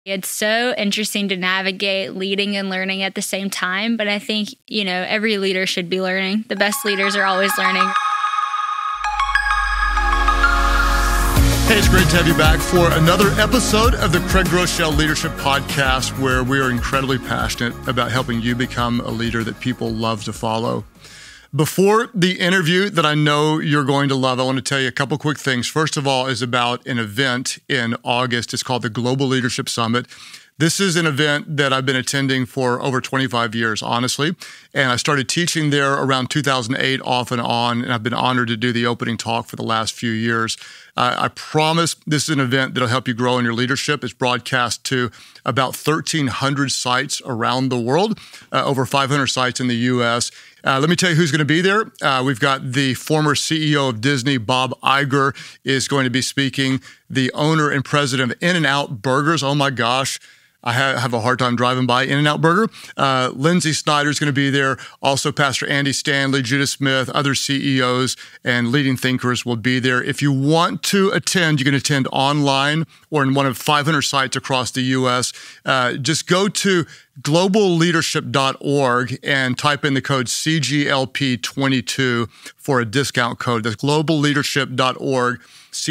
It's so interesting to navigate leading and learning at the same time. But I think, every leader should be learning. The best leaders are always learning. Hey, it's great to have you back for another episode of the Craig Groeschel Leadership Podcast, where we are incredibly passionate about helping you become a leader that people love to follow. Before the interview that I know you're going to love, I want to tell you a couple quick things. First of all is about an event in August. It's called the Global Leadership Summit. This is an event that I've been attending for over 25 years, honestly. And I started teaching there around 2008 off and on, and I've been honored to do the opening talk for the last few years. I promise this is an event that'll help you grow in your leadership. It's broadcast to about 1,300 sites around the world, over 500 sites in the U.S. Let me tell you who's going to be there. We've got the former CEO of Disney, Bob Iger, is going to be speaking. The owner and president of In-N-Out Burgers. Oh my gosh. I have a hard time driving by In-N-Out Burger. Lindsay Snyder is going to be there. Also, Pastor Andy Stanley, Judah Smith, other CEOs and leading thinkers will be there. If you want to attend, you can attend online or in one of 500 sites across the U.S. Just go to globalleadership.org and type in the code CGLP22 for a discount code. That's globalleadership.org.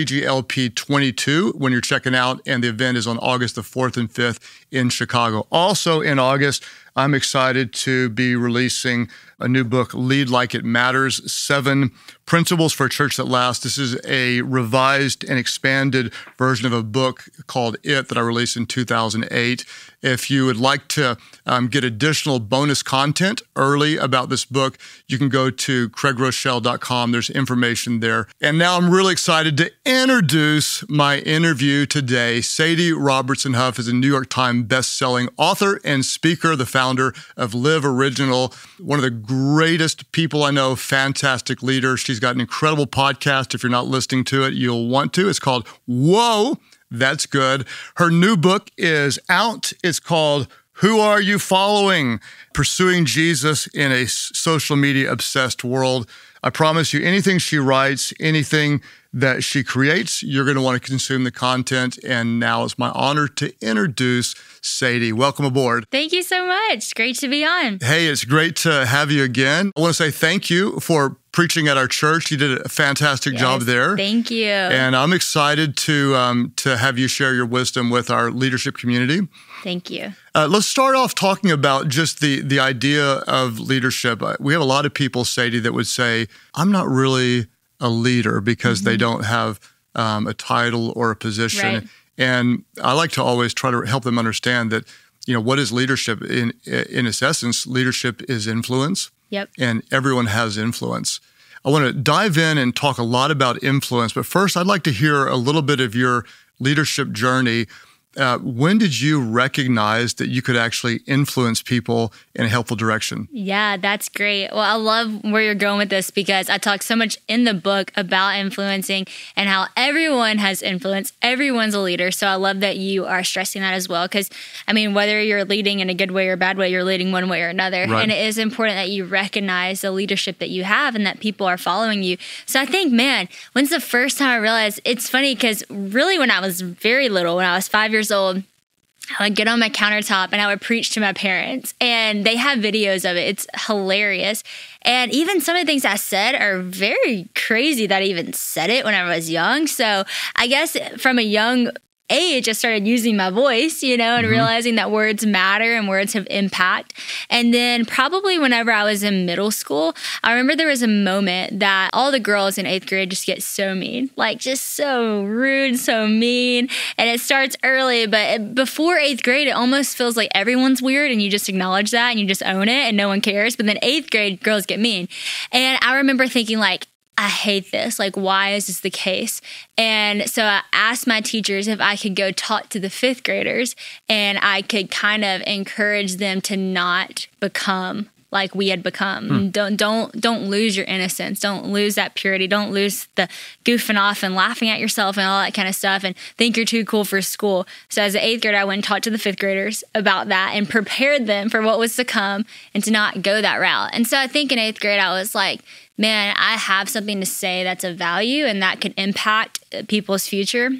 CGLP22 when you're checking out, and the event is on August the 4th and 5th in Chicago. Also in August, I'm excited to be releasing a new book, Lead Like It Matters, 7 Principles for a Church That Lasts. This is a revised and expanded version of a book called It that I released in 2008. If you would like to get additional bonus content early about this book, you can go to craiggroeschel.com. There's information there. And now I'm really excited to introduce my interview today. Sadie Robertson Huff is a New York Times best-selling author and speaker, the founder of Live Original, one of the greatest people I know, fantastic leader. She's got an incredible podcast. If you're not listening to it, you'll want to. It's called Whoa, That's Good. Her new book is out. It's called Who Are You Following? Pursuing Jesus in a Social Media Obsessed World. I promise you, anything she writes, anything that she creates, you're going to want to consume the content. And now it's my honor to introduce Sadie. Welcome aboard. Thank you so much. Great to be on. Hey, it's great to have you again. I want to say thank you for preaching at our church. You did a fantastic job there. Thank you. And I'm excited to have you share your wisdom with our leadership community. Thank you. Let's start off talking about just the idea of leadership. We have a lot of people, Sadie, that would say, I'm not really a leader because they don't have a title or a position. Right. And I like to always try to help them understand that, what is leadership? In its essence, leadership is influence. Yep. And everyone has influence. I want to dive in and talk a lot about influence, but first I'd like to hear a little bit of your leadership journey. When did you recognize that you could actually influence people in a helpful direction? Yeah, that's great. Well, I love where you're going with this because I talk so much in the book about influencing and how everyone has influence. Everyone's a leader. So I love that you are stressing that as well. Because, whether you're leading in a good way or a bad way, you're leading one way or another. Right. And it is important that you recognize the leadership that you have and that people are following you. So I think, when's the first time I realized? It's funny because really when I was very little, when I was 5 years old, I would get on my countertop and I would preach to my parents, and they have videos of it. It's hilarious. And even some of the things I said are very crazy that I even said it when I was young. So I guess from a young age, I started using my voice, and realizing that words matter and words have impact. And then probably whenever I was in middle school, I remember there was a moment that all the girls in 8th grade just get so mean, just so rude, so mean. And it starts early, but before 8th grade, it almost feels like everyone's weird and you just acknowledge that and you just own it and no one cares. But then 8th grade, girls get mean. And I remember thinking I hate this. Why is this the case? And so I asked my teachers if I could go talk to the 5th graders and I could kind of encourage them to not become like we had become. Don't lose your innocence. Don't lose that purity. Don't lose the goofing off and laughing at yourself and all that kind of stuff and think you're too cool for school. So as an 8th grader, I went and talked to the 5th graders about that and prepared them for what was to come and to not go that route. And so I think in 8th grade, I was like, man, I have something to say that's of value and that could impact people's future.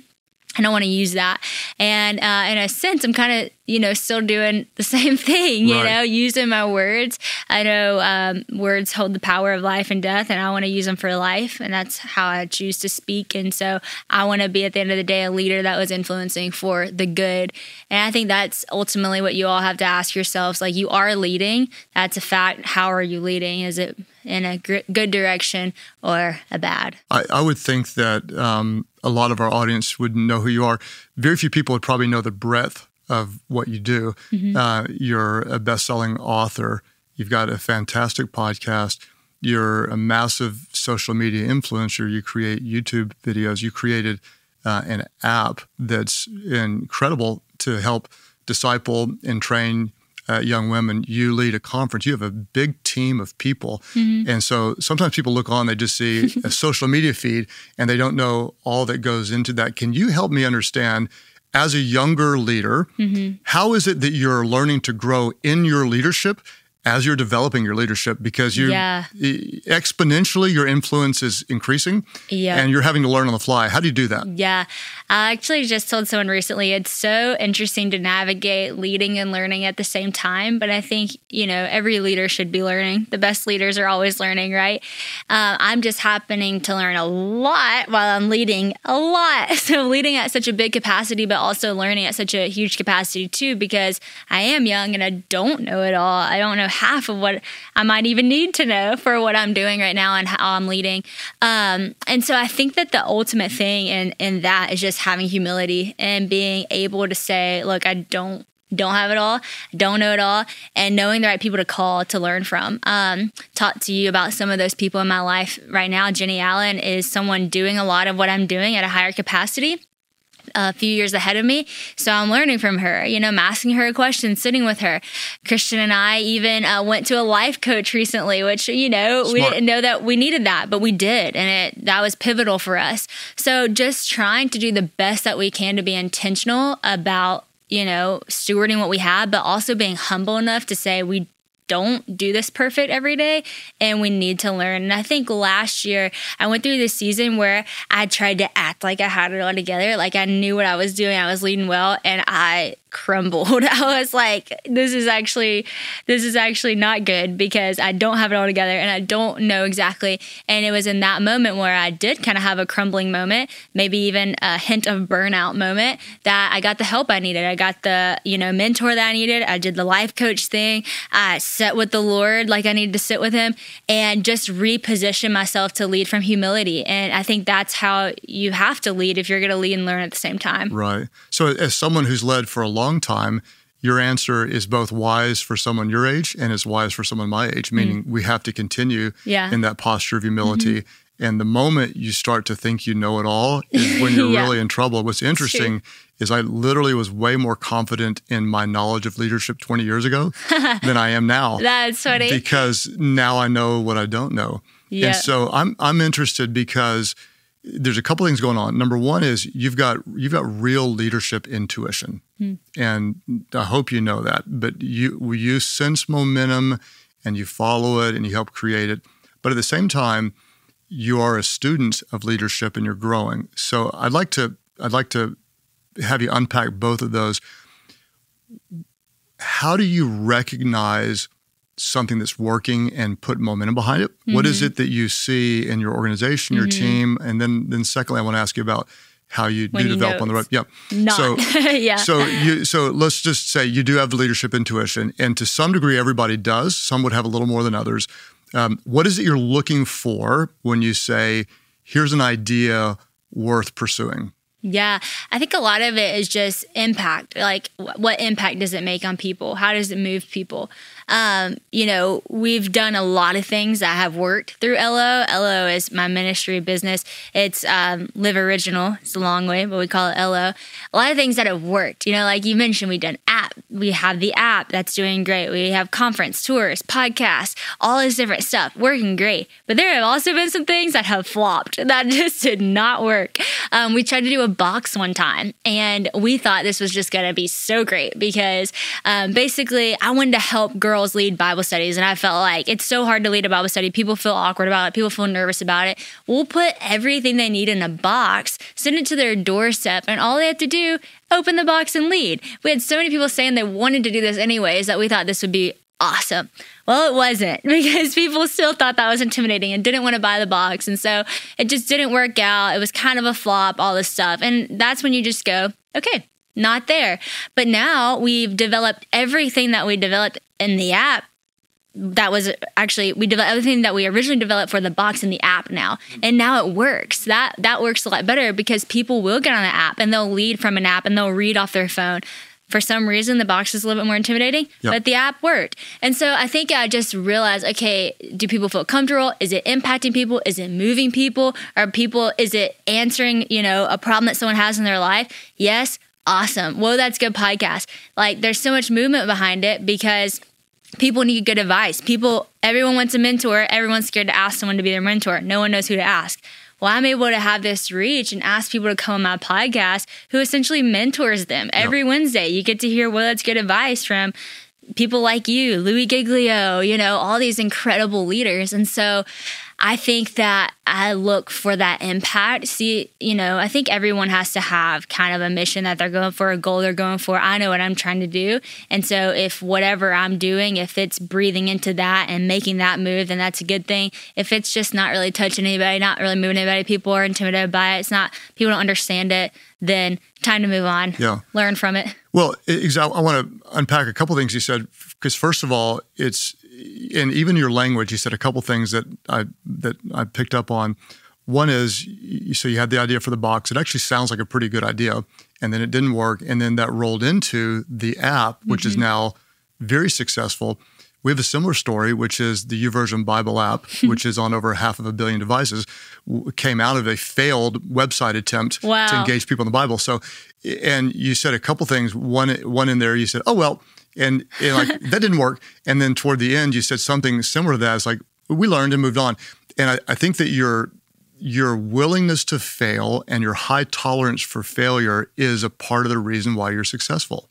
And I want to use that. And in a sense, I'm kind of, still doing the same thing, using my words. I know words hold the power of life and death, and I want to use them for life. And that's how I choose to speak. And so I want to be, at the end of the day, a leader that was influencing for the good. And I think that's ultimately what you all have to ask yourselves. Like, you are leading. That's a fact. How are you leading? Is it in a good direction or a bad? I would think that a lot of our audience would know who you are. Very few people would probably know the breadth of what you do. You're a best-selling author. You've got a fantastic podcast. You're a massive social media influencer. You create YouTube videos. You created an app that's incredible to help disciple and train young women. You lead a conference. You have a big team of people. And so sometimes people look on, they just see a social media feed and they don't know all that goes into that. Can you help me understand, as a younger leader, how is it that you're learning to grow in your leadership as you're developing your leadership? Because exponentially your influence is increasing and you're having to learn on the fly. How do you do that? Yeah. I actually just told someone recently, it's so interesting to navigate leading and learning at the same time. But I think, every leader should be learning. The best leaders are always learning, right? I'm just happening to learn a lot while I'm leading a lot. So leading at such a big capacity, but also learning at such a huge capacity too, because I am young and I don't know it all. I don't know half of what I might even need to know for what I'm doing right now and how I'm leading. And so I think that the ultimate thing in that is just having humility and being able to say, look, I don't have it all, don't know it all, and knowing the right people to call to learn from. Talk to you about some of those people in my life right now. Jenny Allen is someone doing a lot of what I'm doing at a higher capacity, a few years ahead of me. So I'm learning from her, I'm asking her questions, sitting with her. Christian and I even went to a life coach recently, which, we didn't know that we needed that, but we did. And that was pivotal for us. So just trying to do the best that we can to be intentional about, stewarding what we have, but also being humble enough to say we don't do this perfect every day and we need to learn. And I think last year I went through this season where I tried to act like I had it all together, like I knew what I was doing, I was leading well, and I crumbled. I was like, this is actually not good because I don't have it all together and I don't know exactly. And it was in that moment where I did kind of have a crumbling moment, maybe even a hint of burnout moment, that I got the help I needed. I got the, mentor that I needed. I did the life coach thing. I sat with the Lord like I needed to sit with him and just reposition myself to lead from humility. And I think that's how you have to lead if you're going to lead and learn at the same time. Right. So as someone who's led for a long time, your answer is both wise for someone your age and is wise for someone my age, meaning we have to continue in that posture of humility. And the moment you start to think you know it all is when you're really in trouble. What's interesting is I literally was way more confident in my knowledge of leadership 20 years ago than I am now. That's funny. Because now I know what I don't know. Yeah. And so I'm interested because there's a couple things going on. Number one is you've got real leadership intuition. And I hope you know that. But you sense momentum and you follow it and you help create it. But at the same time, you are a student of leadership and you're growing. So I'd like to have you unpack both of those. How do you recognize something that's working and put momentum behind it? What is it that you see in your organization, your team? And then secondly, I want to ask you about how you do develop on the road. Yeah. So let's just say you do have the leadership intuition, and to some degree, everybody does. Some would have a little more than others. What is it you're looking for when you say, here's an idea worth pursuing? Yeah, I think a lot of it is just impact. Like, what impact does it make on people? How does it move people? We've done a lot of things that have worked through LO. LO is my ministry business. It's Live Original. It's a long way, but we call it LO. A lot of things that have worked. Like you mentioned, we've done we have the app that's doing great. We have conference, tours, podcasts, all this different stuff working great. But there have also been some things that have flopped that just did not work. We tried to do a box one time, and we thought this was just going to be so great because basically I wanted to help girls lead Bible studies, and I felt like it's so hard to lead a Bible study. People feel awkward about it. People feel nervous about it. We'll put everything they need in a box, send it to their doorstep, and all they have to do, open the box and lead. We had so many people saying they wanted to do this anyways that we thought this would be awesome. Well, it wasn't, because people still thought that was intimidating and didn't want to buy the box. And so it just didn't work out. It was kind of a flop, all this stuff. And that's when you just go, okay, not there. But now we've developed everything that we developed in the app. That was actually, we developed everything that we originally developed for the box in the app now. And now it works. That works a lot better because people will get on the app and they'll lead from an app and they'll read off their phone. For some reason, the box is a little bit more intimidating, but the app worked. And so I think I just realized, okay, do people feel comfortable? Is it impacting people? Is it moving people? Is it answering, a problem that someone has in their life? Yes. Awesome. Whoa, that's good podcast. Like, there's so much movement behind it because people need good advice. Everyone wants a mentor. Everyone's scared to ask someone to be their mentor. No one knows who to ask. Well, I'm able to have this reach and ask people to come on my podcast who essentially mentors them. Every Wednesday, you get to hear, well, that's good advice from people like you, Louis Giglio, all these incredible leaders. And so I think that I look for that impact. See, I think everyone has to have kind of a mission that they're going for, a goal they're going for. I know what I'm trying to do. And so if whatever I'm doing, if it's breathing into that and making that move, then that's a good thing. If it's just not really touching anybody, not really moving anybody, people are intimidated by it, people don't understand it, then time to move on. Yeah. Learn from it. Well, exactly. I want to unpack a couple things you said, because first of all, and even your language, you said a couple things that I picked up on. One is, so you had the idea for the box. It actually sounds like a pretty good idea, and then it didn't work, and then that rolled into the app, which is now very successful. We have a similar story, which is the YouVersion Bible app, which is on over 500 million devices, came out of a failed website attempt to engage people in the Bible. So, and you said a couple things. One in there, you said, oh, well, and like that didn't work. And then toward the end, you said something similar to that. It's like, we learned and moved on. And I think that your willingness to fail and your high tolerance for failure is a part of the reason why you're successful.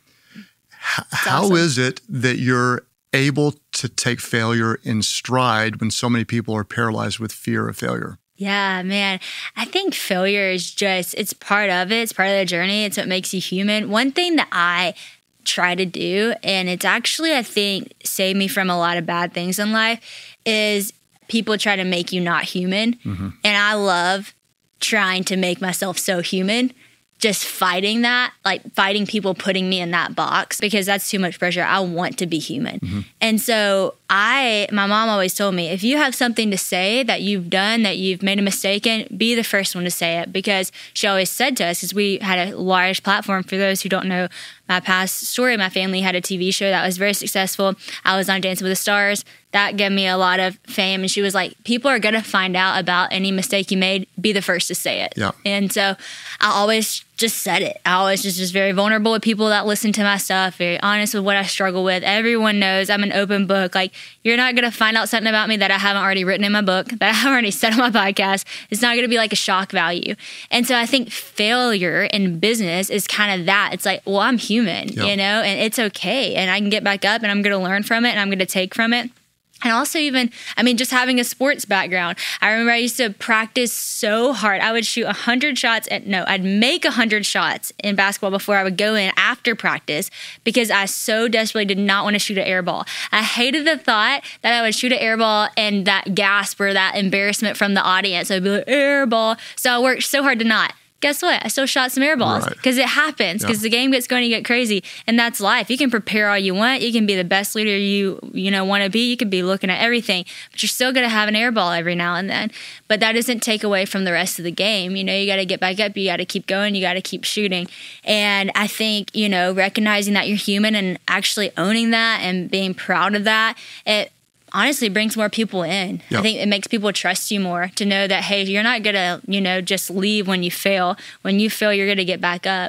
How is it that you're able to take failure in stride when so many people are paralyzed with fear of failure? Yeah, man. I think failure is it's part of it. It's part of the journey. It's what makes you human. One thing that I try to do, and it's actually, I think, saved me from a lot of bad things in life, is people try to make you not human. And I love trying to make myself so human, just fighting that, like fighting people putting me in that box, because that's too much pressure. I want to be human. And so my mom always told me, if you have something to say that you've done, that you've made a mistake in, be the first one to say it, because she always said to us, because we had a large platform. For those who don't know my past story, my family had a TV show that was very successful. I was on Dancing with the Stars. That gave me a lot of fame. And she was like, people are going to find out about any mistake you made. Be the first to say it. Yeah. And so I always just said it. I always just very vulnerable with people that listen to my stuff, very honest with what I struggle with. Everyone knows I'm an open book. Like, you're not going to find out something about me that I haven't already written in my book, that I haven't already said on my podcast. It's not going to be like a shock value. And so I think failure in business is kind of that. It's like, well, I'm human, and it's okay. And I can get back up and I'm going to learn from it and I'm going to take from it. And also just having a sports background. I remember I used to practice so hard. I would shoot 100 shots. I'd make 100 shots in basketball before I would go in after practice, because I so desperately did not want to shoot an air ball. I hated the thought that I would shoot an air ball and that gasp or that embarrassment from the audience. I'd be like, air ball. So I worked so hard to not. Guess what? I still shot some air balls, because it happens, because the game gets going to get crazy, and that's life. You can prepare all you want. You can be the best leader you want to be. You could be looking at everything, but you're still going to have an air ball every now and then. But that doesn't take away from the rest of the game. You got to get back up. You got to keep going. You got to keep shooting. And I think, recognizing that you're human and actually owning that and being proud of that, it honestly brings more people in. Yep. I think it makes people trust you more, to know that, hey, you're not going to, just leave when you fail. When you fail, you're going to get back up.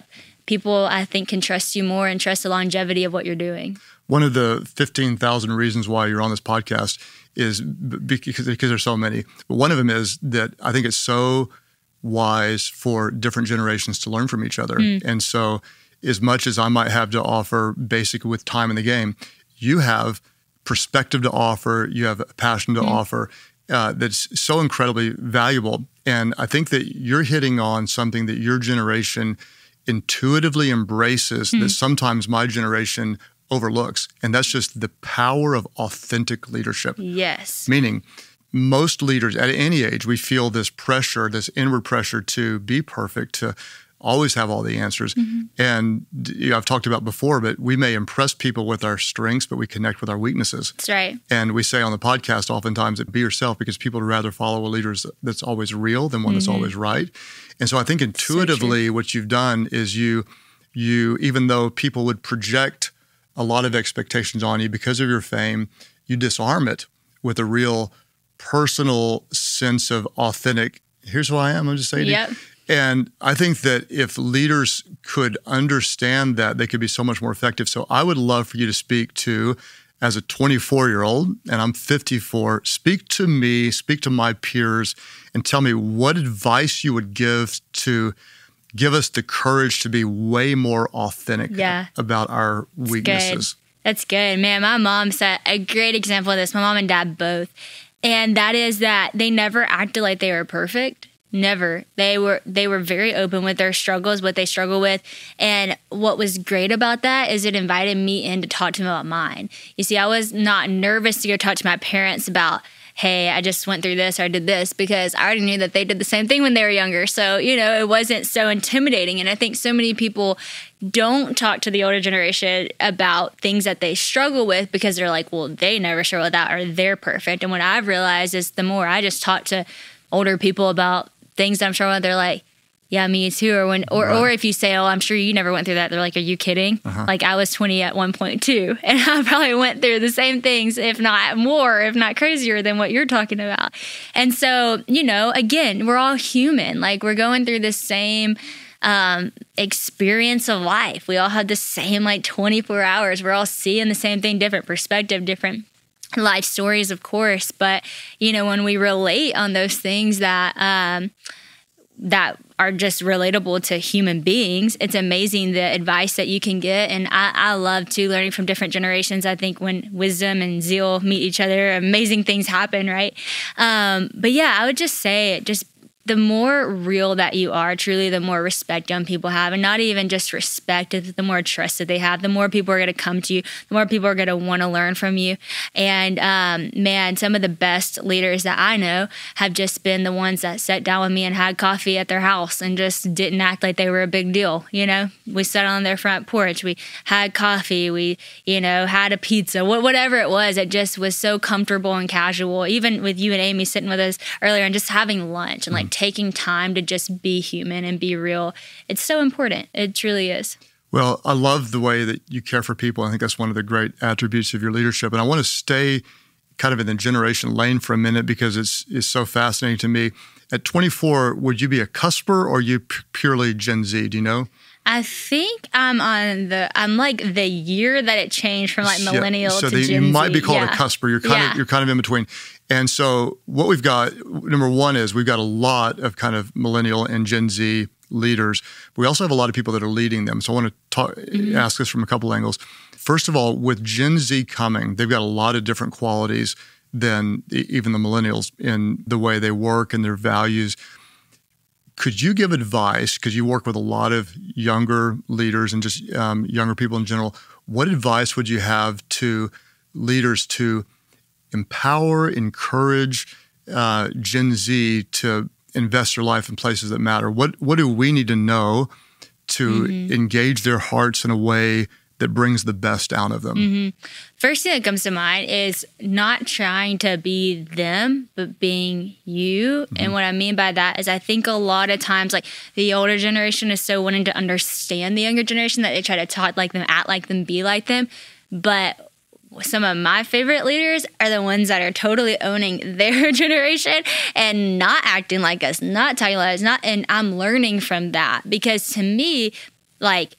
people, I think, can trust you more and trust the longevity of what you're doing. One of the 15,000 reasons why you're on this podcast is because there's so many. But one of them is that I think it's so wise for different generations to learn from each other. And so as much as I might have to offer basically with time in the game, you have perspective to offer, you have a passion to offer that's so incredibly valuable. And I think that you're hitting on something that your generation intuitively embraces that sometimes my generation overlooks. And that's just the power of authentic leadership. Yes. Meaning, most leaders at any age, we feel this pressure, this inward pressure to be perfect, to always have all the answers. And I've talked about before, but we may impress people with our strengths, but we connect with our weaknesses. That's right. And we say on the podcast oftentimes that be yourself, because people would rather follow a leader that's always real than one that's always right. And so I think intuitively what you've done is you, even though people would project a lot of expectations on you because of your fame, you disarm it with a real personal sense of authentic, here's who I am, I'm just saying. Yep. And I think that if leaders could understand that, they could be so much more effective. So I would love for you to speak to, as a 24-year-old, and I'm 54, speak to me, speak to my peers, and tell me what advice you would give to give us the courage to be way more authentic about our weaknesses. That's good. Man, my mom set a great example of this. My mom and dad both. And that is that they never acted like they were perfect. Never. They were very open with their struggles, what they struggle with. And what was great about that is it invited me in to talk to them about mine. You see, I was not nervous to go talk to my parents about, hey, I just went through this or I did this, because I already knew that they did the same thing when they were younger. So, it wasn't so intimidating. And I think so many people don't talk to the older generation about things that they struggle with because they're like, well, they never struggle with that or they're perfect. And what I've realized is the more I just talk to older people about things that I'm struggling with, they're like, yeah, me too. Or if you say, oh, I'm sure you never went through that, they're like, are you kidding? Like, I was 20 at one point too. And I probably went through the same things, if not more, if not crazier than what you're talking about. And so, again, we're all human. Like, we're going through the same experience of life. We all have the same 24 hours. We're all seeing the same thing, different perspective, different life stories, of course. But, when we relate on those things that are just relatable to human beings, it's amazing the advice that you can get. And I love too learning from different generations. I think when wisdom and zeal meet each other, amazing things happen, right? But yeah, I would just say just the more real that you are, truly, the more respect young people have. And not even just respect, the more trust that they have, the more people are going to come to you, the more people are going to want to learn from you. And man, some of the best leaders that I know have just been the ones that sat down with me and had coffee at their house and just didn't act like they were a big deal. We sat on their front porch, we had coffee, we, had a pizza, whatever it was. It just was so comfortable and casual. Even with you and Amy sitting with us earlier and just having lunch and taking time to just be human and be real. It's so important. It truly is. Well, I love the way that you care for people. I think that's one of the great attributes of your leadership. And I want to stay kind of in the generation lane for a minute because it's so fascinating to me. At 24, would you be a cusper or are you purely Gen Z? Do you know? I think I'm like the year that it changed from millennial to Gen Z. You might be called a cusper. You're kind of in between. And so what we've got, number one is we've got a lot of kind of millennial and Gen Z leaders. But we also have a lot of people that are leading them. So I want to ask this from a couple angles. First of all, with Gen Z coming, they've got a lot of different qualities than even the millennials in the way they work and their values. Could you give advice, because you work with a lot of younger leaders and just younger people in general, what advice would you have to leaders to empower, encourage Gen Z to invest their life in places that matter? What do we need to know to engage their hearts in a way that brings the best out of them? First thing that comes to mind is not trying to be them, but being you. And what I mean by that is I think a lot of times the older generation is so wanting to understand the younger generation that they try to talk like them, act like them, be like them. But some of my favorite leaders are the ones that are totally owning their generation and not acting like us, not talking like us, and I'm learning from that. Because to me,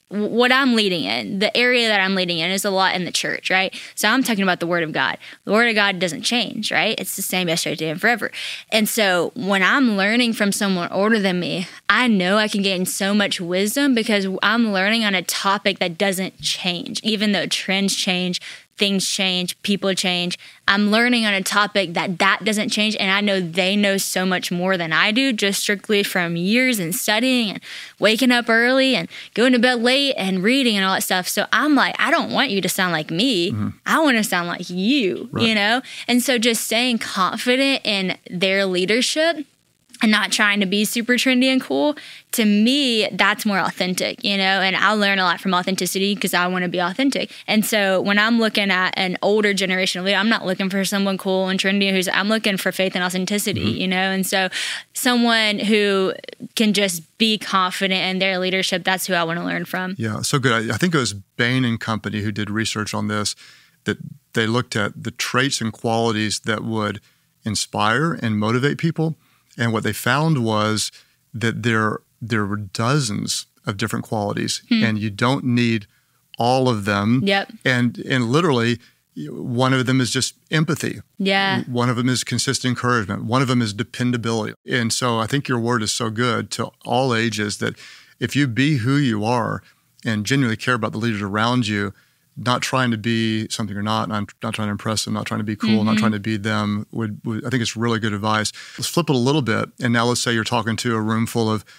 what I'm leading in, the area that I'm leading in is a lot in the church, right? So I'm talking about the Word of God. The Word of God doesn't change, right? It's the same yesterday, today, and forever. And so when I'm learning from someone older than me, I know I can gain so much wisdom because I'm learning on a topic that doesn't change, even though trends change, things change, people change. I'm learning on a topic that doesn't change, and I know they know so much more than I do, just strictly from years and studying and waking up early and going to bed late and reading and all that stuff. So I'm like, I don't want you to sound like me. I want to sound like you, you know? And so just staying confident in their leadership and not trying to be super trendy and cool, to me, that's more authentic, you know? And I learn a lot from authenticity because I want to be authentic. And so when I'm looking at an older generation of leader, I'm not looking for someone cool and trendy. I'm looking for faith and authenticity, you know? And so someone who can just be confident in their leadership, that's who I want to learn from. Yeah, so good. I think it was Bain and Company who did research on this, that they looked at the traits and qualities that would inspire and motivate people. And what they found was that there were dozens of different qualities, and you don't need all of them. Yep. And literally, one of them is just empathy. Yeah. One of them is consistent encouragement. One of them is dependability. And so I think your word is so good to all ages that if you be who you are and genuinely care about the leaders around you, not trying to be something you're not, not trying to impress them, not trying to be cool, not trying to be them, would I think it's really good advice. Let's flip it a little bit. And now let's say you're talking to a room full of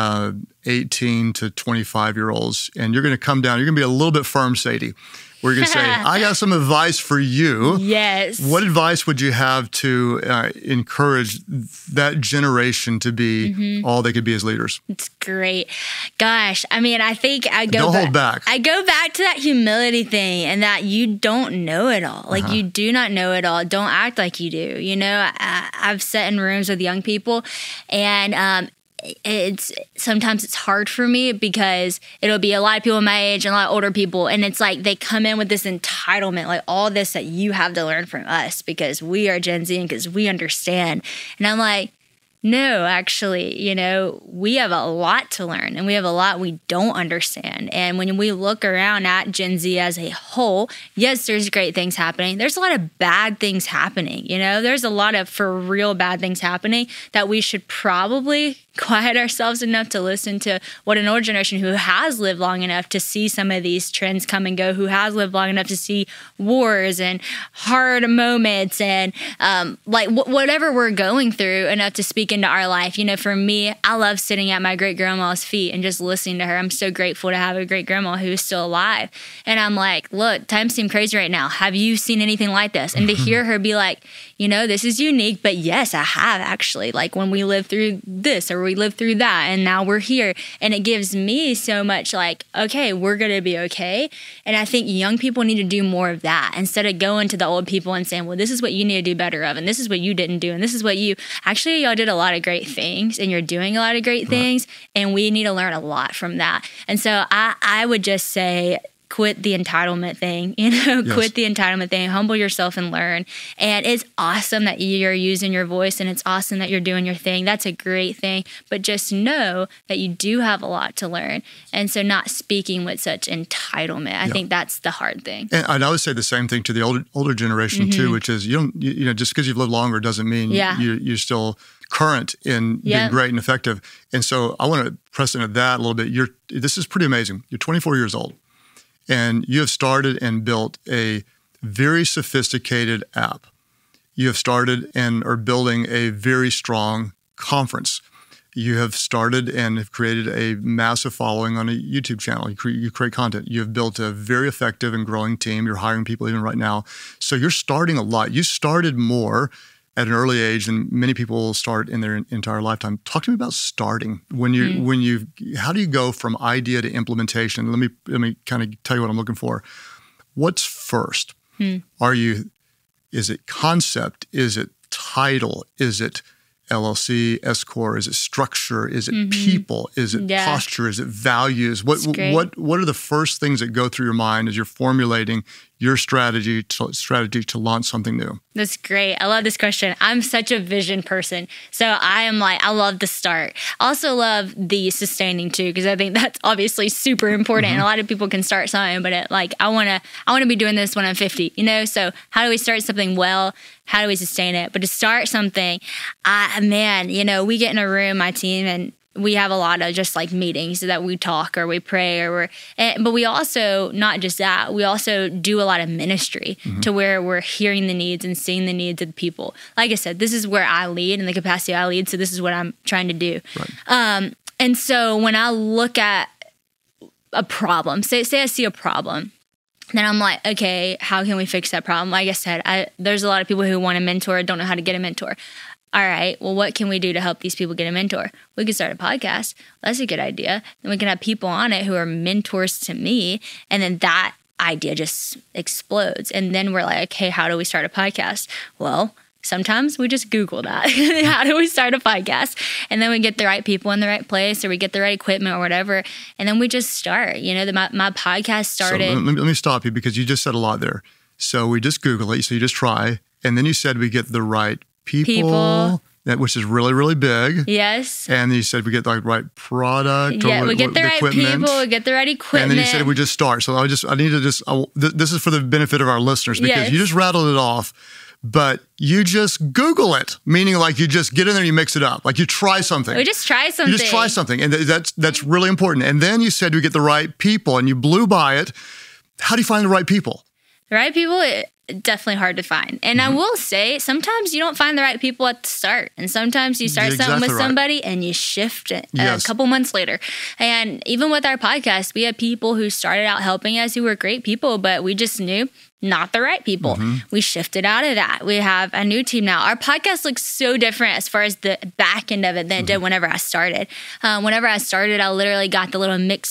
18 to 25-year-olds, and you're going to come down, you're going to be a little bit firm, Sadie. We're going to say, I got some advice for you. Yes. What advice would you have to encourage that generation to be all they could be as leaders? It's great. Gosh, I mean, I think Don't hold back. I go back to that humility thing and that you don't know it all. Like you do not know it all. Don't act like you do. You know, I've sat in rooms with young people, and sometimes it's hard for me because it'll be a lot of people my age and a lot of older people, and it's like they come in with this entitlement, like all this that you have to learn from us because we are Gen Z and because we understand. And I'm like, no, actually, you know, we have a lot to learn and we have a lot we don't understand. And when we look around at Gen Z as a whole, yes, there's great things happening. There's a lot of bad things happening. You know, there's a lot of for real bad things happening that we should probably quiet ourselves enough to listen to what an older generation who has lived long enough to see some of these trends come and go, who has lived long enough to see wars and hard moments and whatever we're going through enough to speak into our life. You know, for me, I love sitting at my great grandma's feet and just listening to her. I'm so grateful to have a great grandma who is still alive. And I'm like, look, times seem crazy right now. Have you seen anything like this? And to hear her be like, you know, this is unique, but yes, I have actually. Like when we lived through this or we lived through that and now we're here. And it gives me so much like, okay, we're going to be okay. And I think young people need to do more of that instead of going to the old people and saying, well, this is what you need to do better of. And this is what you didn't do. And this is what y'all did a lot of great things and you're doing a lot of great things. And we need to learn a lot from that. And so I would just say, quit the entitlement thing, quit the entitlement thing, humble yourself and learn. And it's awesome that you're using your voice and it's awesome that you're doing your thing. That's a great thing. But just know that you do have a lot to learn. And so not speaking with such entitlement, I think that's the hard thing. And I would say the same thing to the older generation too, which is you know, just because you've lived longer doesn't mean you're still current in being great and effective. And so I want to press into that a little bit. This is pretty amazing. You're 24 years old. And you have started and built a very sophisticated app. You have started and are building a very strong conference. You have started and have created a massive following on a YouTube channel. You create content. You have built a very effective and growing team. You're hiring people even right now. So you're starting a lot. You started more at an early age than many people start in their entire lifetime. Talk to me about starting. How do you go from idea to implementation? Let me kind of tell you what I'm looking for. What's first? Is it concept? Is it title? Is it LLC, S Corp? Is it structure? Is it people? Is it posture? Is it values? What are the first things that go through your mind as you're formulating your strategy to launch something new? That's great. I love this question. I'm such a vision person. So I love the start. I also love the sustaining too, because I think that's obviously super important. And a lot of people can start something, but I want to be doing this when I'm 50, So how do we start something well? How do we sustain it? But to start something, we get in a room, my team, and we have a lot of just like meetings that we talk or we pray but we also, not just that, we also do a lot of ministry to where we're hearing the needs and seeing the needs of the people. Like I said, this is where I lead and the capacity I lead. So this is what I'm trying to do. Right. And so when I look at a problem, say I see a problem, then I'm like, okay, how can we fix that problem? Like I said, there's a lot of people who want a mentor, don't know how to get a mentor. All right, well, what can we do to help these people get a mentor? We could start a podcast. That's a good idea. Then we can have people on it who are mentors to me. And then that idea just explodes. And then we're like, okay, how do we start a podcast? Well, sometimes we just Google that. How do we start a podcast? And then we get the right people in the right place, or we get the right equipment or whatever. And then we just start. My podcast started. So let me stop you, because you just said a lot there. So we just Google it. So you just try. And then you said we get the right people. Which is really, really big. Yes. And you said we get the right product. Yeah, we get the right people, we get the right equipment. And then you said we just start. So this is for the benefit of our listeners, because you just rattled it off, but you just Google it, meaning like you just get in there, you mix it up, like you try something. We just try something. You just try something, and that's really important. And then you said we get the right people, and you blew by it. How do you find the right people? The right people, definitely hard to find. And I will say, sometimes you don't find the right people at the start. And sometimes you start something with somebody and you shift it a couple months later. And even with our podcast, we had people who started out helping us who were great people, but we just knew not the right people. We shifted out of that. We have a new team now. Our podcast looks so different as far as the back end of it than it did whenever I started. Whenever I started, I literally got the little Mix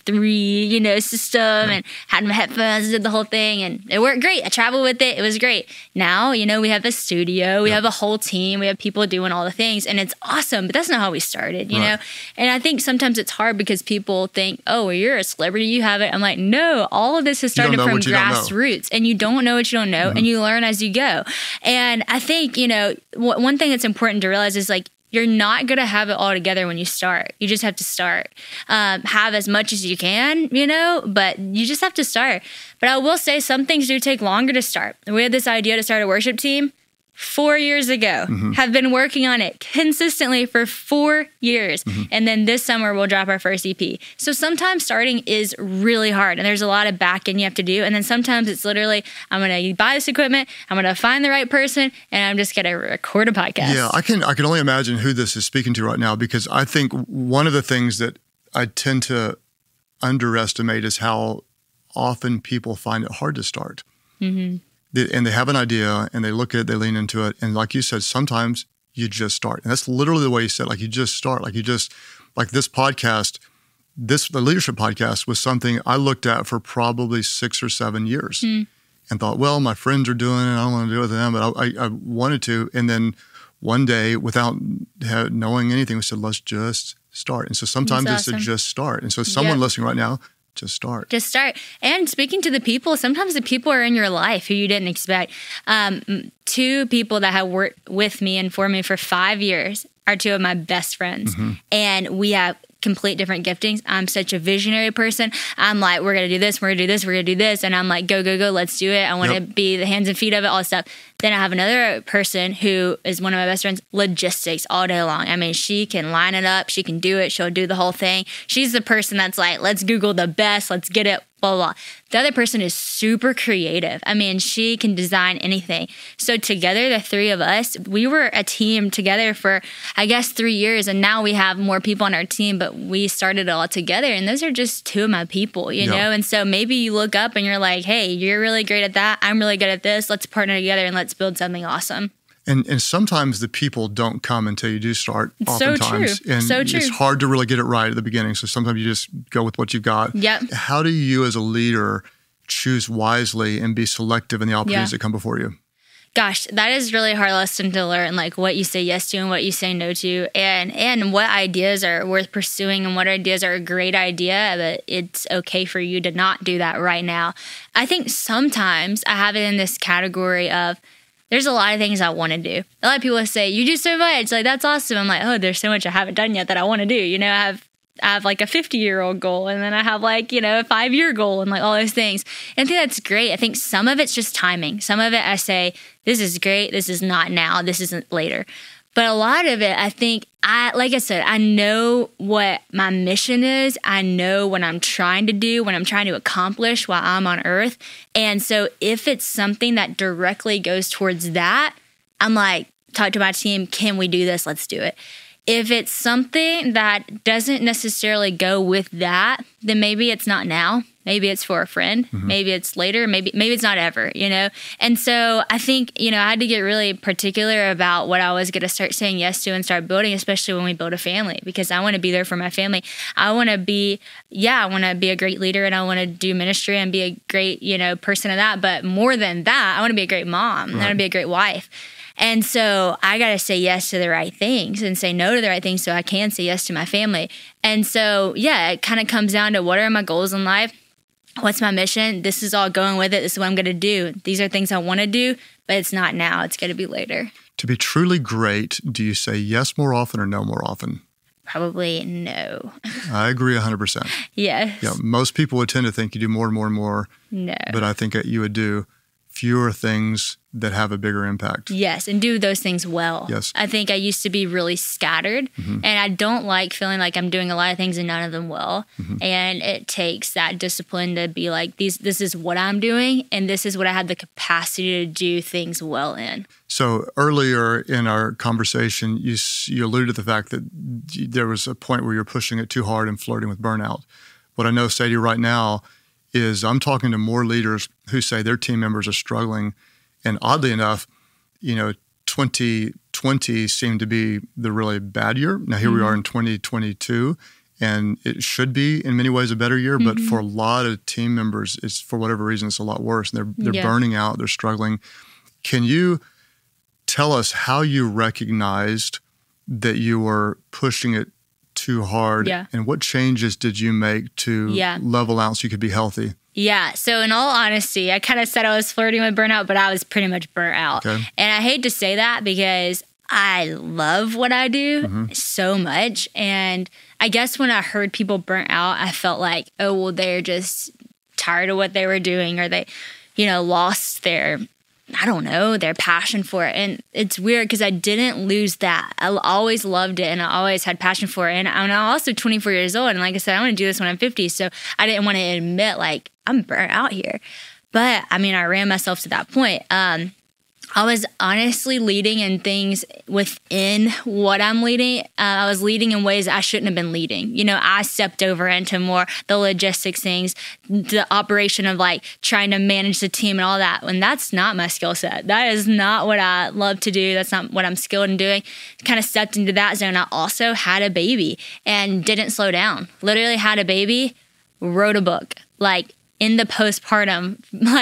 P3, system and had my headphones, did the whole thing, and it worked great. I traveled with it. It was great. Now, we have a studio, we have a whole team, we have people doing all the things, and it's awesome, but that's not how we started, you know? And I think sometimes it's hard because people think, oh, well, you're a celebrity, you have it. I'm like, no, all of this has started from grassroots. And you don't know what you don't know, and you learn as you go. And I think, one thing that's important to realize is like, you're not going to have it all together when you start. You just have to start. Have as much as you can, but you just have to start. But I will say some things do take longer to start. We had this idea to start a worship team 4 years ago, have been working on it consistently for 4 years. And then this summer we'll drop our first EP. So sometimes starting is really hard and there's a lot of back end you have to do. And then sometimes it's literally, I'm going to buy this equipment, I'm going to find the right person, and I'm just going to record a podcast. Yeah, I can only imagine who this is speaking to right now, because I think one of the things that I tend to underestimate is how often people find it hard to start. And they have an idea and they look at it, they lean into it. And like you said, sometimes you just start. And that's literally the way you said, like you just start. Like this podcast, the leadership podcast was something I looked at for probably 6 or 7 years and thought, well, my friends are doing it. I don't want to do it with them, but I wanted to. And then one day, without knowing anything, we said, let's just start. And so sometimes it's to just start. And so someone listening right now, just start. Just start. And speaking to the people, sometimes the people are in your life who you didn't expect. 2 people that have worked with me and for me for 5 years are 2 of my best friends. And we have complete different giftings. I'm such a visionary person. I'm like, we're going to do this, we're going to do this, we're going to do this. And I'm like, go, let's do it. I want to be the hands and feet of it, all this stuff. Then I have another person who is one of my best friends, logistics all day long. I mean, she can line it up. She can do it. She'll do the whole thing. She's the person that's like, let's Google the best. Let's get it, blah, blah. The other person is super creative. I mean, she can design anything. So together, the 3 of us, we were a team together for, I guess, 3 years. And now we have more people on our team, but we started it all together. And those are just 2 of my people, you know? And so maybe you look up and you're like, hey, you're really great at that. I'm really good at this. Let's partner together and let's build something awesome. And sometimes the people don't come until you do start. Oftentimes. So true. It's hard to really get it right at the beginning. So sometimes you just go with what you've got. How do you as a leader choose wisely and be selective in the opportunities that come before you? Gosh, that is really hard lesson to learn, like what you say yes to and what you say no to, and what ideas are worth pursuing and what ideas are a great idea, but it's okay for you to not do that right now. I think sometimes I have it in this category of there's a lot of things I want to do. A lot of people say, you do so much, like that's awesome. I'm like, oh, there's so much I haven't done yet that I want to do. You know, I have like a 50-year-old goal, and then I have like, a 5-year goal and like all those things. And I think that's great. I think some of it's just timing. Some of it I say, this is great. This is not now. This isn't later. But a lot of it, I think, like I said, I know what my mission is. I know what I'm trying to do, what I'm trying to accomplish while I'm on earth. And so if it's something that directly goes towards that, I'm like, talk to my team, can we do this? Let's do it. If it's something that doesn't necessarily go with that, then maybe it's not now. Maybe it's for a friend. Mm-hmm. Maybe it's later. Maybe it's not ever, And so I think, I had to get really particular about what I was going to start saying yes to and start building, especially when we build a family, because I want to be there for my family. I want to be a great leader, and I want to do ministry and be a great, person of that. But more than that, I want to be a great mom. Right. I want to be a great wife. And so I got to say yes to the right things and say no to the right things so I can say yes to my family. And so, it kind of comes down to what are my goals in life? What's my mission? This is all going with it. This is what I'm going to do. These are things I want to do, but it's not now. It's going to be later. To be truly great, do you say yes more often or no more often? Probably no. I agree 100%. Yes. Yeah, most people would tend to think you do more and more and more. No. But I think that you would do fewer things that have a bigger impact. Yes, and do those things well. Yes. I think I used to be really scattered, and I don't like feeling like I'm doing a lot of things and none of them well. Mm-hmm. And it takes that discipline to be like, this is what I'm doing, and this is what I had the capacity to do things well in. So earlier in our conversation, you alluded to the fact that there was a point where you're pushing it too hard and flirting with burnout. What I know say to you right now is I'm talking to more leaders who say their team members are struggling. And oddly enough, 2020 seemed to be the really bad year. Now here we are in 2022, and it should be in many ways a better year. But for a lot of team members, it's for whatever reason, it's a lot worse. And they're burning out, they're struggling. Can you tell us how you recognized that you were pushing it too hard? Yeah. And what changes did you make to level out so you could be healthy? Yeah. So in all honesty, I kind of said I was flirting with burnout, but I was pretty much burnt out. Okay. And I hate to say that because I love what I do so much. And I guess when I heard people burnt out, I felt like, oh, well, they're just tired of what they were doing, or they, lost their passion for it. And it's weird because I didn't lose that. I always loved it, and I always had passion for it. And I'm also 24 years old. And like I said, I want to do this when I'm 50. So I didn't want to admit like I'm burnt out here. But I ran myself to that point. I was honestly leading in things within what I'm leading. I was leading in ways I shouldn't have been leading. I stepped over into more the logistics things, the operation of like trying to manage the team and all that. And that's not my skill set. That is not what I love to do. That's not what I'm skilled in doing. Kind of stepped into that zone. I also had a baby and didn't slow down. Literally had a baby, wrote a book. Like, in the postpartum,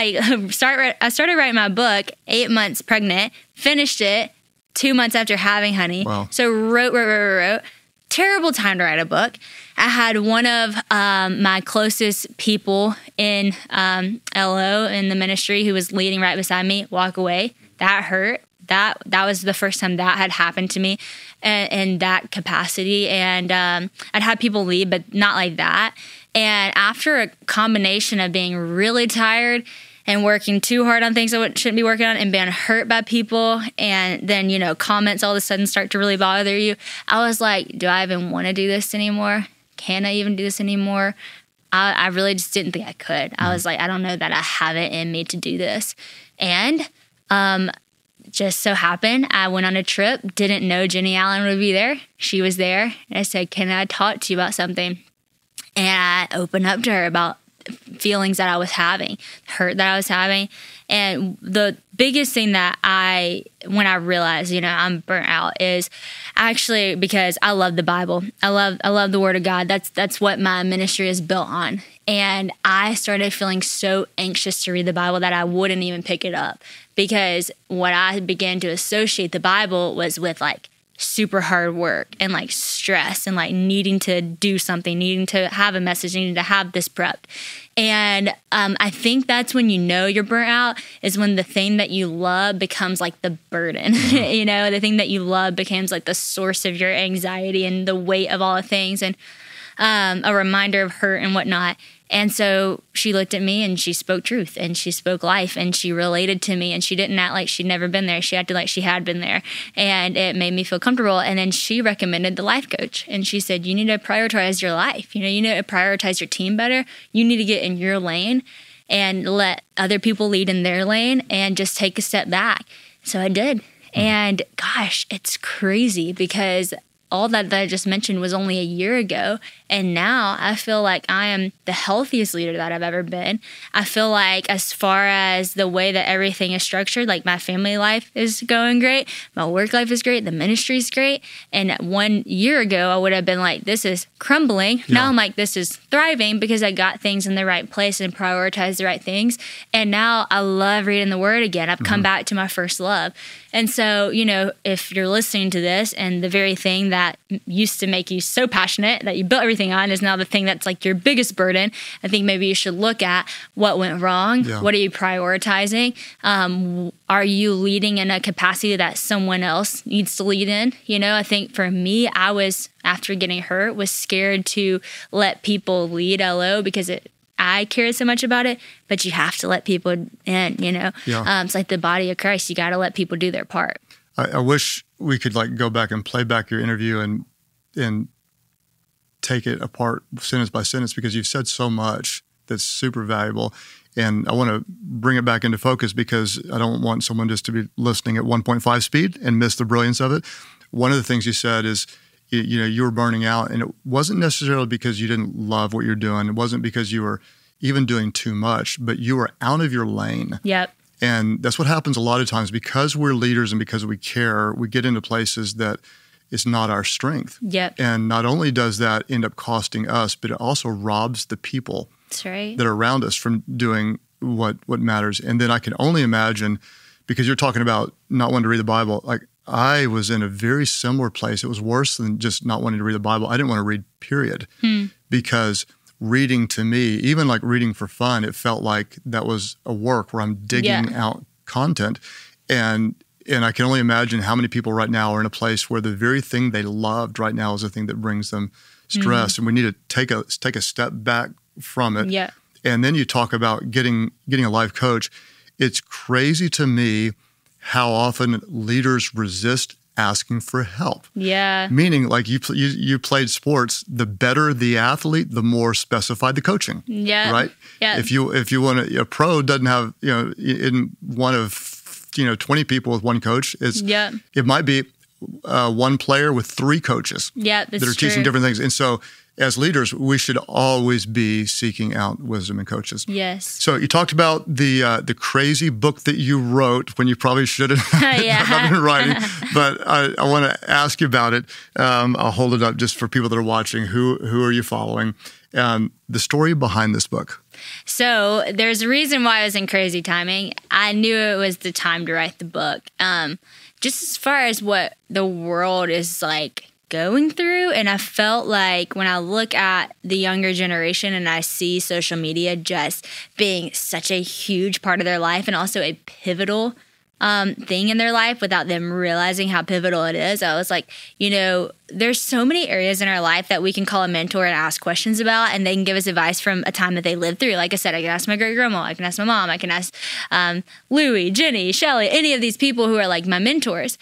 I started writing my book 8 months pregnant, finished it 2 months after having honey. Wow. So wrote. Terrible time to write a book. I had one of my closest people in LO in the ministry who was leading right beside me walk away. That hurt. That was the first time that had happened to me in that capacity. And I'd had people leave, but not like that. And after a combination of being really tired and working too hard on things I shouldn't be working on and being hurt by people, and then, comments all of a sudden start to really bother you, I was like, do I even want to do this anymore? Can I even do this anymore? I really just didn't think I could. I was like, I don't know that I have it in me to do this. And just so happened, I went on a trip, didn't know Jenny Allen would be there. She was there. And I said, can I talk to you about something? And I opened up to her about feelings that I was having, hurt that I was having. And the biggest thing that when I realized, I'm burnt out, is actually because I love the Bible. I love the Word of God. That's what my ministry is built on. And I started feeling so anxious to read the Bible that I wouldn't even pick it up, because what I began to associate the Bible was with like super hard work and like stress and like needing to do something, needing to have a message, needing to have this prepped. And I think that's when you're burnt out, is when the thing that you love becomes like the burden. The thing that you love becomes like the source of your anxiety and the weight of all the things, and a reminder of hurt and whatnot. And so she looked at me and she spoke truth and she spoke life and she related to me, and she didn't act like she'd never been there. She acted like she had been there, and it made me feel comfortable. And then she recommended the life coach, and she said, you need to prioritize your life. You need to prioritize your team better. You need to get in your lane and let other people lead in their lane and just take a step back. So I did. And gosh, it's crazy, because all that I just mentioned was only a year ago. And now I feel like I am the healthiest leader that I've ever been. I feel like, as far as the way that everything is structured, like my family life is going great. My work life is great. The ministry is great. And 1 year ago, I would have been like, this is crumbling. Yeah. Now I'm like, this is thriving, because I got things in the right place and prioritized the right things. And now I love reading the Word again. I've come back to my first love. And so, if you're listening to this and the very thing that used to make you so passionate that you built everything on is now the thing that's like your biggest burden, I think maybe you should look at what went wrong. Yeah. What are you prioritizing? Are you leading in a capacity that someone else needs to lead in? I think for me, I was, after getting hurt, was scared to let people lead LO, because I cared so much about it, but you have to let people in, Yeah. It's like the body of Christ. You got to let people do their part. I wish we could like go back and play back your interview and take it apart sentence by sentence, because you've said so much that's super valuable. And I want to bring it back into focus, because I don't want someone just to be listening at 1.5 speed and miss the brilliance of it. One of the things you said is, you were burning out, and it wasn't necessarily because you didn't love what you're doing. It wasn't because you were even doing too much, but you were out of your lane. Yep. And that's what happens a lot of times, because we're leaders and because we care, we get into places that it's not our strength. Yep. And not only does that end up costing us, but it also robs the people That's right. that are around us from doing what matters. And then I can only imagine, because you're talking about not wanting to read the Bible, like I was in a very similar place. It was worse than just not wanting to read the Bible. I didn't want to read, period. Because reading to me, even like reading for fun, it felt like that was a work where I'm digging out content. And I can only imagine how many people right now are in a place where the very thing they loved right now is the thing that brings them stress. And we need to take a step back from it. Yeah. And then you talk about getting a life coach. It's crazy to me how often leaders resist asking for help. Yeah. Meaning, like you played sports, the better the athlete, the more specified the coaching. Yeah. Right? Yeah. If you want a pro doesn't have, in one of 20 people with one coach, it might be one player with 3 coaches that are teaching different things. And so as leaders, we should always be seeking out wisdom and coaches. Yes. So you talked about the crazy book that you wrote when you probably shouldn't have been writing, but I want to ask you about it. I'll hold it up just for people that are watching. Who are you following? The story behind this book. So there's a reason why I was in crazy timing. I knew it was the time to write the book. Just as far as what the world is like going through. And I felt like when I look at the younger generation and I see social media just being such a huge part of their life and also a pivotal thing in their life without them realizing how pivotal it is, I was like, there's so many areas in our life that we can call a mentor and ask questions about, and they can give us advice from a time that they lived through. Like I said, I can ask my great grandma, I can ask my mom, I can ask Louie, Jenny, Shelly, any of these people who are like my mentors.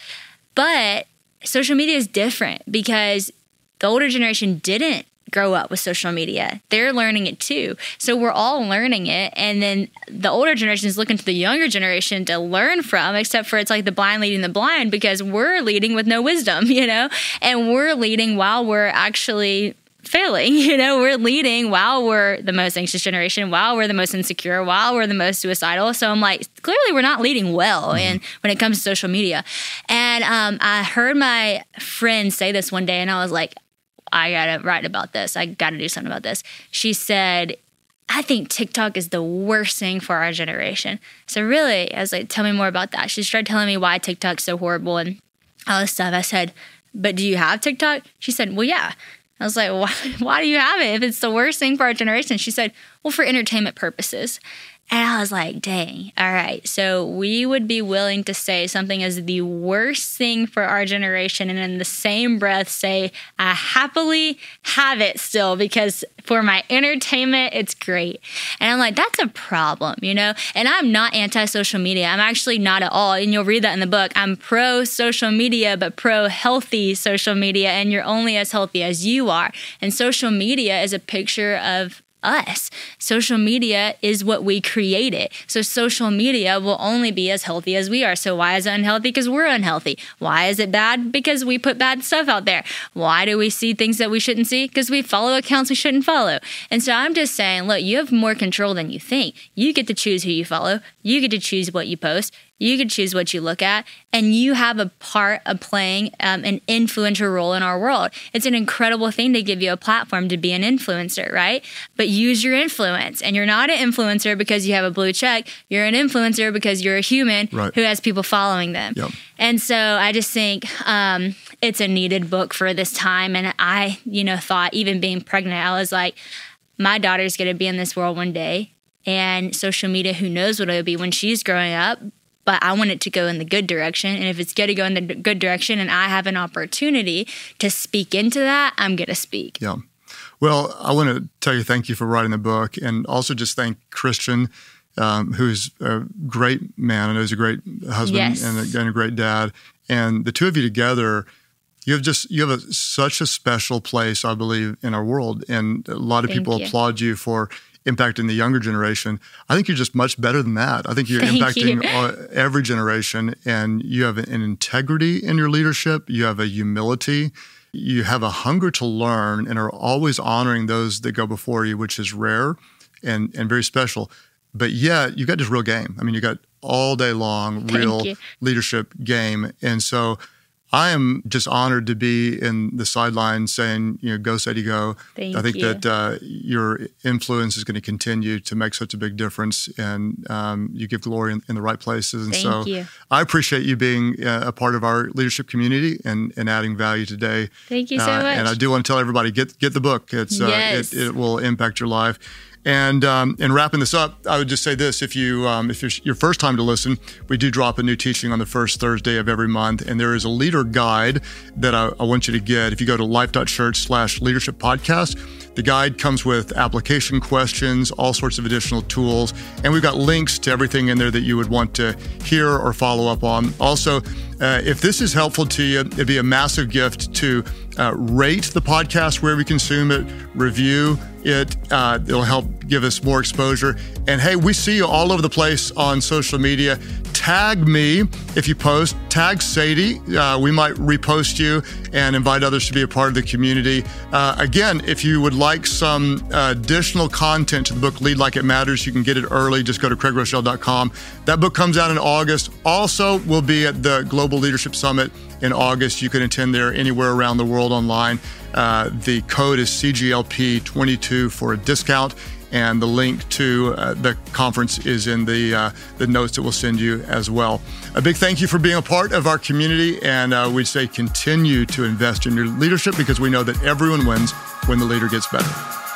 But social media is different because the older generation didn't grow up with social media. They're learning it too. So we're all learning it. And then the older generation is looking to the younger generation to learn from, except for it's like the blind leading the blind, because we're leading with no wisdom, and we're leading while we're actually failing. We're leading while we're the most anxious generation, while we're the most insecure, while we're the most suicidal. So I'm like, clearly we're not leading well when it comes to social media. And I heard my friend say this one day, and I was like, I got to write about this. I got to do something about this. She said, I think TikTok is the worst thing for our generation. So really, I was like, tell me more about that. She started telling me why TikTok's so horrible and all this stuff. I said, but do you have TikTok? She said, well, yeah. I was like, why do you have it if it's the worst thing for our generation? She said, well, for entertainment purposes. And I was like, dang, all right. So we would be willing to say something is the worst thing for our generation and in the same breath say, I happily have it still because for my entertainment, it's great. And I'm like, that's a problem, And I'm not anti-social media. I'm actually not at all. And you'll read that in the book. I'm pro-social media, but pro-healthy social media. And you're only as healthy as you are. And social media is a picture of us. Social media is what we created. So social media will only be as healthy as we are. So why is it unhealthy? Because we're unhealthy. Why is it bad? Because we put bad stuff out there. Why do we see things that we shouldn't see? Because we follow accounts we shouldn't follow. And so I'm just saying, look, you have more control than you think. You get to choose who you follow. You get to choose what you post. You can choose what you look at, and you have a part of playing an influential role in our world. It's an incredible thing to give you a platform to be an influencer, right? But use your influence. And you're not an influencer because you have a blue check. You're an influencer because you're a human who has people following them. Yep. And so I just think it's a needed book for this time. And I, thought even being pregnant, I was like, my daughter's going to be in this world one day. And social media, who knows what it'll be when she's growing up. But I want it to go in the good direction. And if it's going to go in the good direction and I have an opportunity to speak into that, I'm going to speak. Yeah. Well, I want to tell you thank you for writing the book, and also just thank Christian, who's a great man. I know he's a great husband and a great dad. And the two of you together, you have such a special place, I believe, in our world. And a lot of people applaud you for impacting the younger generation. I think you're just much better than that. I think you're impacting every generation, and you have an integrity in your leadership. You have a humility. You have a hunger to learn and are always honoring those that go before you, which is rare and very special. But yet you've got this real game. I mean, you got all day long real leadership game. And so I am just honored to be in the sidelines saying, go Sadie, go. I think that your influence is going to continue to make such a big difference, and you give glory in the right places. And so I appreciate you being a part of our leadership community and adding value today. Thank you so much. And I do want to tell everybody, get the book. It's it will impact your life. And in wrapping this up, I would just say this: if it's your first time to listen, we do drop a new teaching on the first Thursday of every month, and there is a leader guide that I want you to get. If you go to life.church/leadership podcast, the guide comes with application questions, all sorts of additional tools, and we've got links to everything in there that you would want to hear or follow up on. Also, if this is helpful to you, it'd be a massive gift to rate the podcast wherever you consume it, review it. It'll help give us more exposure. And hey, we see you all over the place on social media. Tag me if you post. Tag Sadie. We might repost you and invite others to be a part of the community. Again, if you would like some additional content to the book, Lead Like It Matters, you can get it early. Just go to craigrochelle.com. That book comes out in August. Also, we'll be at the Global Leadership Summit in August. You can attend there anywhere around the world online. The code is CGLP22 for a discount, and the link to the conference is in the notes that we'll send you as well. A big thank you for being a part of our community, and we'd say continue to invest in your leadership, because we know that everyone wins when the leader gets better.